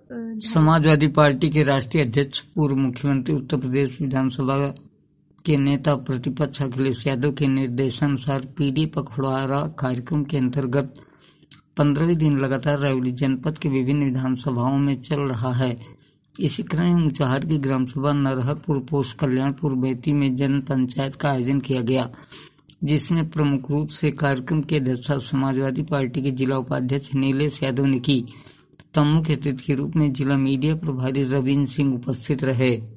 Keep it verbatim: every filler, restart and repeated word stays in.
Samajwadi party के राष्ट्रीय अध्यक्ष, पूर्व मुख्यमंत्री, उत्तर प्रदेश विधानसभा के नेता प्रतिपक्ष अखिलेश यादव के निर्देशानुसार पीडी पखवाड़ा कार्यक्रम के अंतर्गत पंद्रहवें दिन लगातार रायबरेली जनपद के विभिन्न विधानसभाओं में चल रहा है। इसी क्रम में ऊंचाहार की ग्राम सभा नरहरपुर पोस्ट कल्याणपुर बैती में जन पंचायत का आयोजन किया गया, जिसमें प्रमुख रूप से कार्यक्रम की अध्यक्षता समाजवादी पार्टी के जिला उपाध्यक्ष नीलेश यादव ने की। तब मुख्य अतिथि के रूप में जिला मीडिया प्रभारी रविंद्र सिंह उपस्थित रहे।